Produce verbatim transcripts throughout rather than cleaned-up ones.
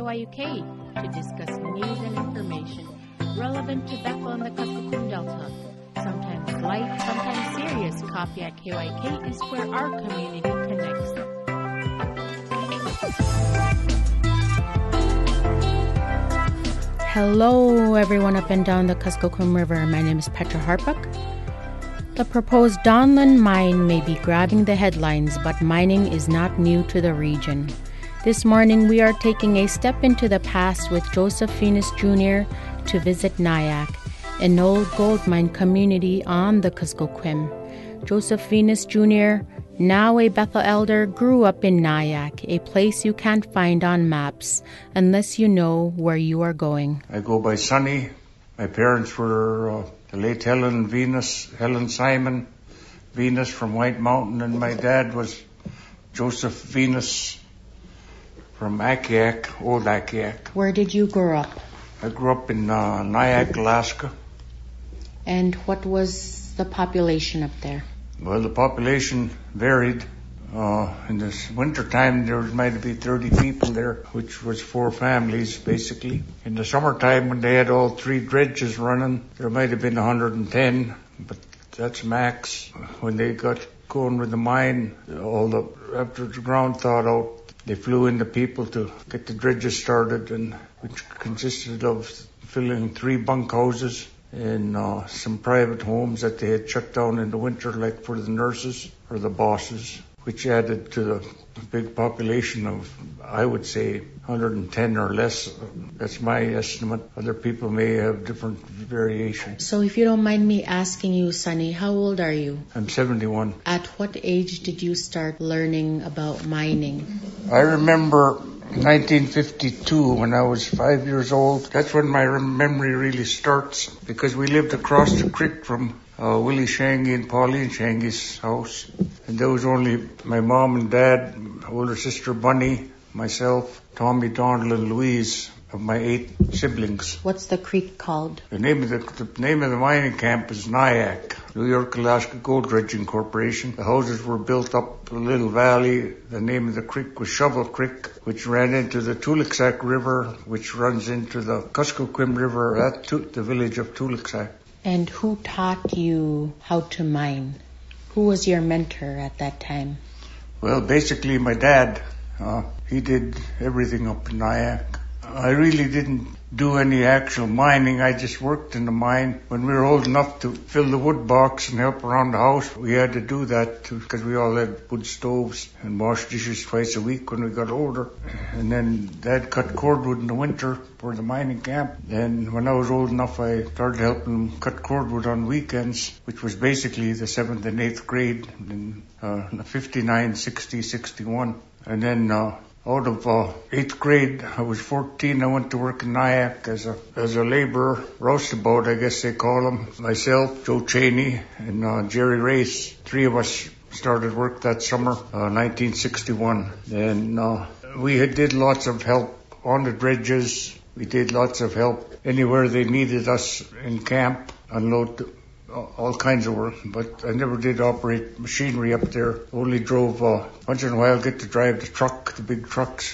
Y U K to discuss news and information relevant to Bethel and the Kuskokwim Delta. Sometimes light, sometimes serious. Coffee at K Y K is where our community connects. Hello, everyone up and down the Kuskokwim River. My name is Petra Harpuk. The proposed Donlin mine may be grabbing the headlines, but mining is not new to the region. This morning, we are taking a step into the past with Joseph Venus Junior to visit Nyack, an old gold mine community on the Kuskokwim. Joseph Venus Junior, now a Bethel elder, grew up in Nyack, a place you can't find on maps unless you know where you are going. I go by Sonny. My parents were uh, the late Helen Venus, Helen Simon Venus from White Mountain, and my dad was Joseph Venus from Akiak, Old Akiak. Where did you grow up? I grew up in uh, Nyack, Alaska. And what was the population up there? Well, the population varied. Uh, in this winter time, there might be thirty people there, which was four families, basically. In the summertime, when they had all three dredges running, there might have been one hundred ten, but that's max. When they got going with the mine, all the after the ground thawed out, they flew in the people to get the dredges started, and which consisted of filling three bunkhouses and uh, some private homes that they had shut down in the winter, like for the nurses or the bosses, which added to the big population of, I would say, one hundred ten or less. That's my estimate. Other people may have different variations. So if you don't mind me asking you, Sonny, how old are you? I'm seventy-one. At what age did you start learning about mining? I remember nineteen fifty-two, when I was five years old. That's when my memory really starts, because we lived across the creek from uh, Willie Shangy and Pauline Shangy's house. And there was only my mom and dad, older sister Bunny, myself, Tommy, Donald, and Louise, of my eight siblings. What's the creek called? The name of the, the name of the mining camp is Nyack, New York Alaska Gold Dredging Corporation. The houses were built up a little valley. The name of the creek was Shovel Creek, which ran into the Tulixac River, which runs into the Kuskokwim River at tu- the village of Tulixac. And who taught you how to mine? Who was your mentor at that time? Well, basically my dad. Uh, he did everything up in Nyack. I really didn't do any actual mining. I just worked in the mine. When we were old enough to fill the wood box and help around the house, we had to do that because we all had wood stoves and washed dishes twice a week when we got older. And then Dad cut cordwood in the winter for the mining camp. And when I was old enough, I started helping him cut cordwood on weekends, which was basically the seventh and eighth grade in uh, fifty-nine, sixty, sixty-one. And then uh, out of uh, eighth grade, I was fourteen. I went to work in Nyack as a as a laborer, roustabout, I guess they call him. Myself, Joe Cheney, and uh, Jerry Race. Three of us started work that summer, uh, nineteen sixty-one. And uh, we had did lots of help on the dredges. We did lots of help anywhere they needed us in camp, unload the, all kinds of work, but I never did operate machinery up there. Only drove, uh, once in a while, get to drive the truck, the big trucks.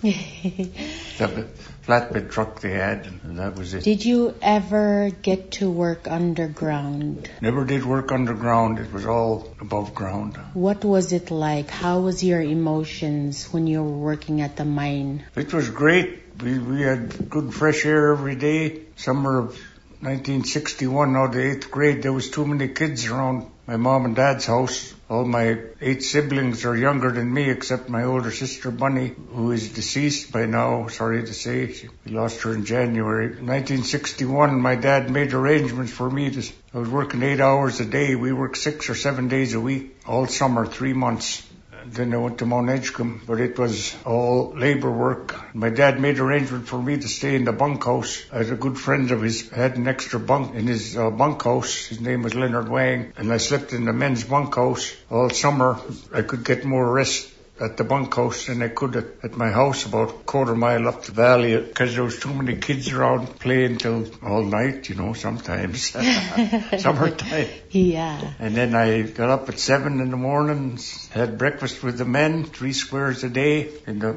The flatbed truck they had, and that was it. Did you ever get to work underground? Never did work underground. It was all above ground. What was it like? How was your emotions when you were working at the mine? It was great. We, we had good fresh air every day. Summer of nineteen sixty-one, now the eighth grade, there was too many kids around my mom and dad's house. All my eight siblings are younger than me, except my older sister Bunny, who is deceased by now, sorry to say. She, we lost her in January. In nineteen sixty-one, my dad made arrangements for me to, I was working eight hours a day. We worked six or seven days a week, all summer, three months. Then I went to Mount Edgecombe, but it was all labor work. My dad made arrangement for me to stay in the bunkhouse. I had a good friend of his, had an extra bunk in his uh, bunkhouse. His name was Leonard Wang, and I slept in the men's bunkhouse all summer. I could get more rest at the bunkhouse than I could at, at my house about a quarter mile up the valley, because there was too many kids around playing till all night, you know, sometimes. Summertime. Yeah. And then I got up at seven in the morning, had breakfast with the men, three squares a day, in the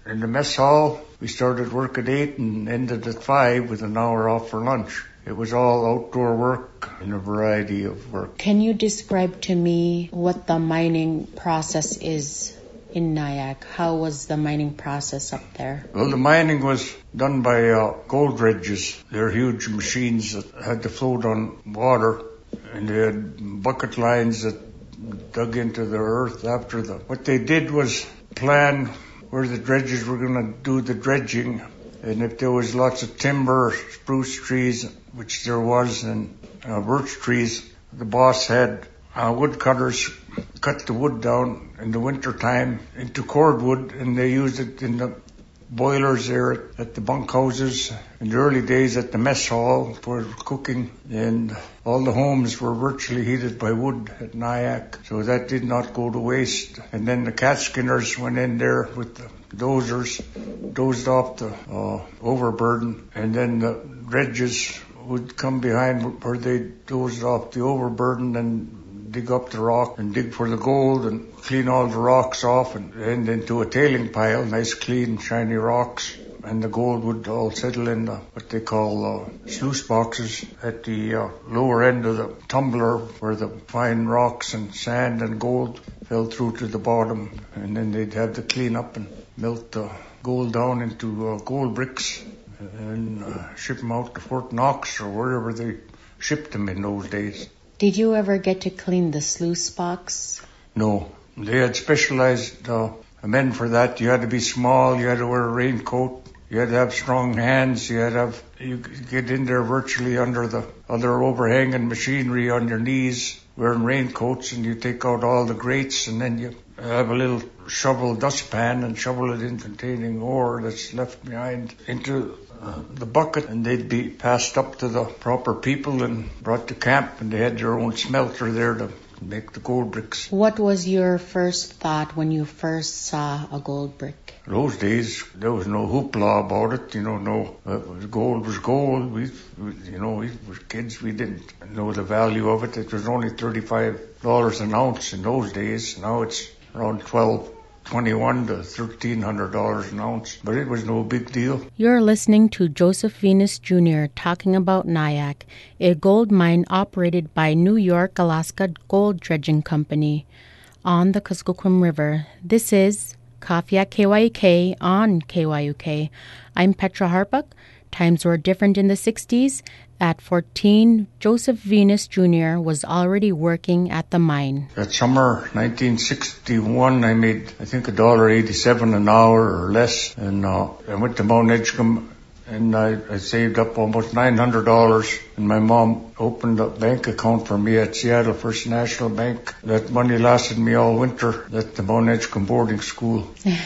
in the mess hall. We started work at eight and ended at five with an hour off for lunch. It was all outdoor work and a variety of work. Can you describe to me what the mining process is in Nyack? How was the mining process up there? Well, the mining was done by uh, gold dredges. They're huge machines that had to float on water, and they had bucket lines that dug into the earth after the... What they did was plan where the dredges were going to do the dredging, and if there was lots of timber, spruce trees, which there was, and uh, birch trees, the boss had uh, woodcutters cut the wood down in the winter time into cordwood, and they used it in the boilers there at the bunkhouses in the early days at the mess hall for cooking, and all the homes were virtually heated by wood at Nyack, so that did not go to waste. And then the cat skinners went in there with the dozers, dozed off the uh, overburden, and then the dredges would come behind where they dozed off the overburden and dig up the rock and dig for the gold and clean all the rocks off and end into a tailing pile, nice clean shiny rocks, and the gold would all settle in the, what they call uh, sluice boxes at the uh, lower end of the tumbler where the fine rocks and sand and gold fell through to the bottom, and then they'd have to clean up and melt the gold down into uh, gold bricks and uh, ship them out to Fort Knox or wherever they shipped them in those days. Did you ever get to clean the sluice box? No. They had specialized uh, men for that. You had to be small. You had to wear a raincoat. You had to have strong hands. You had to have, you could get in there virtually under the other overhanging machinery on your knees, wearing raincoats, and you take out all the grates, and then you have a little shovel dustpan and shovel it in containing ore that's left behind into uh, the bucket, and they'd be passed up to the proper people and brought to camp, and they had their own smelter there to make the gold bricks. What was your first thought when you first saw a gold brick? Those days, there was no hoopla about it, you know, no, uh, gold was gold. We, we, you know, we were kids, we didn't know the value of it. It was only thirty-five dollars an ounce in those days. Now it's around twelve, twenty-one to thirteen hundred dollars an ounce, but it was no big deal. You're listening to Joseph Venus Junior talking about Nyack, a gold mine operated by New York Alaska Gold Dredging Company on the Kuskokwim River. This is Coffee at K Y U K on K Y U K. I'm Petra Harpuk. Times were different in the sixties. At fourteen, Joseph Venus Junior was already working at the mine. That summer, nineteen sixty-one, I made, I think, a dollar eighty-seven an hour or less. And uh, I went to Mount Edgecombe, and I, I saved up almost nine hundred dollars. And my mom opened a bank account for me at Seattle First National Bank. That money lasted me all winter at the Mount Edgecombe boarding school.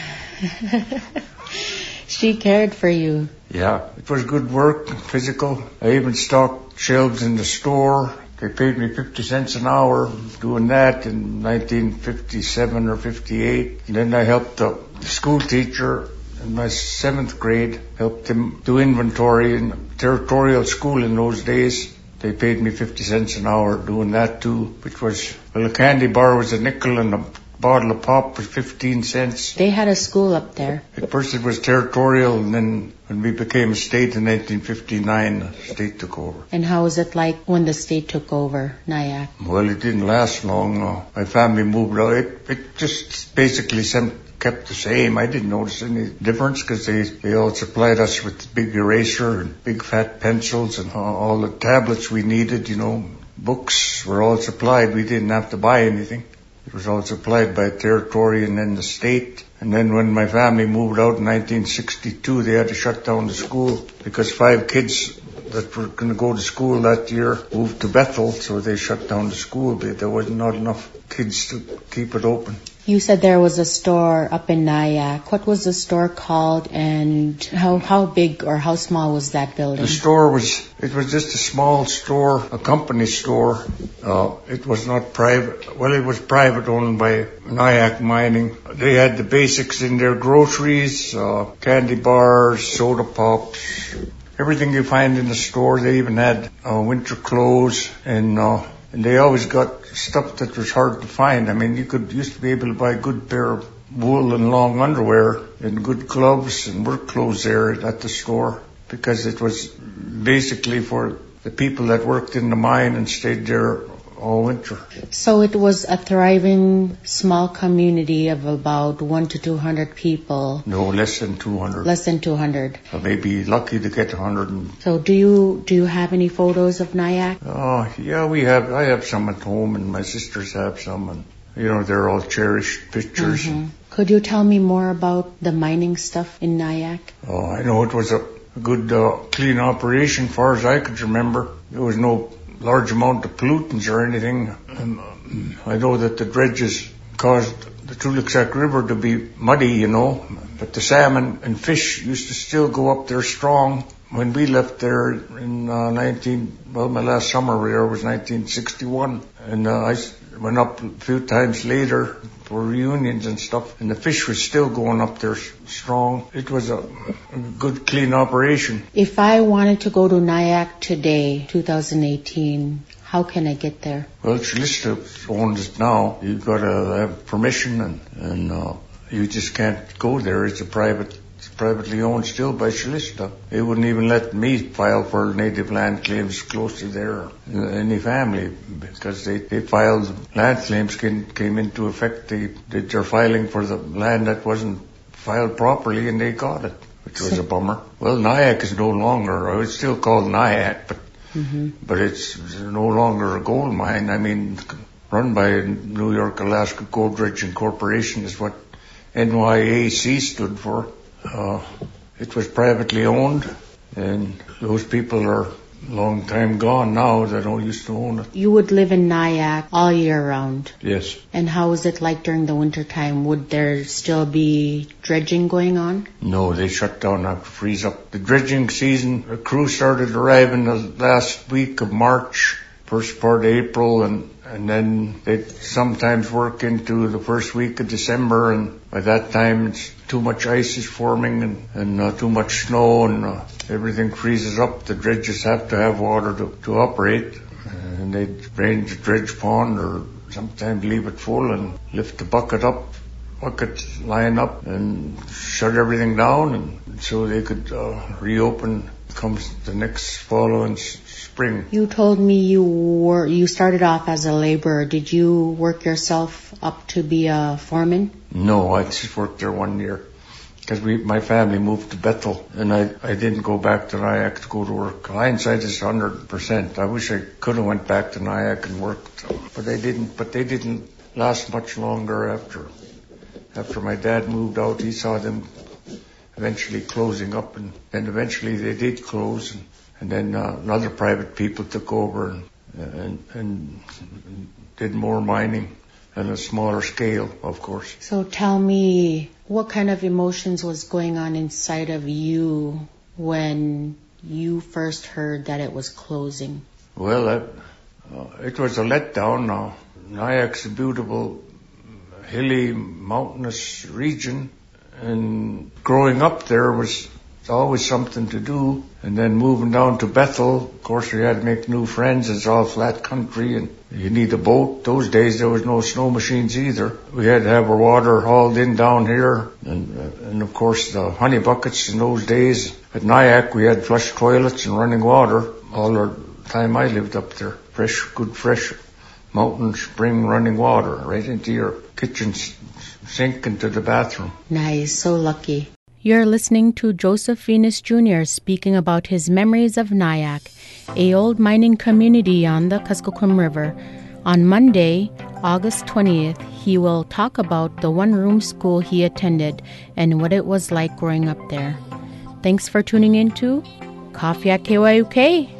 She cared for you. Yeah, it was good work, physical. I even stocked shelves in the store. They paid me fifty cents an hour doing that in nineteen fifty-seven or fifty-eight. And then I helped the school teacher in my seventh grade, helped him do inventory in territorial school in those days. They paid me fifty cents an hour doing that too, which was, well, a candy bar was a nickel and a bottle of pop was fifteen cents. They had a school up there. At first it was territorial, and then when we became a state in nineteen fifty-nine, the state took over. And how was it like when the state took over Nyack? Well, it didn't last long. Uh, my family moved out. It, it just basically sem- kept the same. I didn't notice any difference because they, they all supplied us with big eraser and big fat pencils and uh, all the tablets we needed, you know. Books were all supplied. We didn't have to buy anything. It was all supplied by territory and then the state. And then when my family moved out in nineteen sixty-two, they had to shut down the school because five kids that were going to go to school that year moved to Bethel, so they shut down the school. But there was not enough kids to keep it open. You said there was a store up in Nyack. What was the store called, and how how big or how small was that building? The store was, it was just a small store, a company store. Uh, it was not private. Well, it was private, owned by Nyack Mining. They had the basics in their groceries, uh, candy bars, soda pops, everything you find in the store. They even had uh, winter clothes, and uh, and they always got stuff that was hard to find. I mean, you could used to be able to buy a good pair of wool and long underwear and good gloves and work clothes there at the store, because it was basically for the people that worked in the mine and stayed there all winter. So it was a thriving small community of about one to two hundred people. No, less than two hundred. Less than two hundred. I may be lucky to get one hundred. And so do you do you have any photos of Nyack? Oh, yeah, we have. I have some at home, and my sisters have some, and you know, they're all cherished pictures. Mm-hmm. Could you tell me more about the mining stuff in Nyack? Oh, I know it was a good, uh, clean operation, far as I could remember. There was no large amount of pollutants or anything. Um, I know that the dredges caused the Tuluksak River to be muddy, you know, but the salmon and fish used to still go up there strong. When we left there in uh, nineteen, well, my last summer there was nineteen sixty-one, and uh, I went up a few times later for reunions and stuff, and the fish was still going up there strong. It was a, a good, clean operation. If I wanted to go to Nyack today, two thousand eighteen, how can I get there? Well, Shalista owns it now. You've got to have permission, and, and uh, you just can't go there. It's a private, it's privately owned still by Shalista. They wouldn't even let me file for native land claims close to there, any family, because they, they filed land claims came, came into effect. They did their filing for the land that wasn't filed properly, and they got it, which was a bummer. Well, Nyack is no longer, it's still called Nyack, but Mm-hmm. But it's no longer a gold mine. I mean, run by New York Alaska Gold Dredging Corporation is what N Y A C stood for. Uh, it was privately owned, and those people are long time gone now that all used to own it. You would live in Nyack all year round? Yes. And how was it like during the winter time? Would there still be dredging going on? No, they shut down after freeze up. The dredging season, the crew started arriving the last week of March, first part of April, and and then they'd sometimes work into the first week of December, and by that time it's too much ice is forming and, and uh, too much snow, and uh, everything freezes up. The dredges have to have water to, to operate, and they'd drain the dredge pond or sometimes leave it full and lift the bucket up, bucket line up and shut everything down, and so they could uh, reopen comes the next following spring. You told me you were you started off as a laborer. Did you work yourself up to be a foreman? No, I just worked there one year because we my family moved to Bethel, and I, I didn't go back to Nyack to go to work. Hindsight is one hundred percent. I wish I could have went back to Nyack and worked, but they didn't. But they didn't last much longer after after my dad moved out. He saw them eventually closing up, and then eventually they did close, and, and then uh, other private people took over and, and and did more mining on a smaller scale, of course. So tell me, what kind of emotions was going on inside of you when you first heard that it was closing? Well, uh, uh, it was a letdown. Uh, Nyack's a beautiful, hilly, mountainous region, and growing up there was always something to do. And then moving down to Bethel, of course, we had to make new friends. It's all flat country, and you need a boat. Those days there was no snow machines either. We had to have our water hauled in down here, and uh, and of course the honey buckets in those days. At Nyack we had flush toilets and running water all the time I lived up there. Fresh, good fresh mountain spring running water right into your kitchen sink into the bathroom. Nice, so lucky. You're listening to Joseph Venus Junior speaking about his memories of Nyack, a old mining community on the Kuskokwim River. On Monday, August twentieth, he will talk about the one-room school he attended and what it was like growing up there. Thanks for tuning in to Coffee at K Y U K.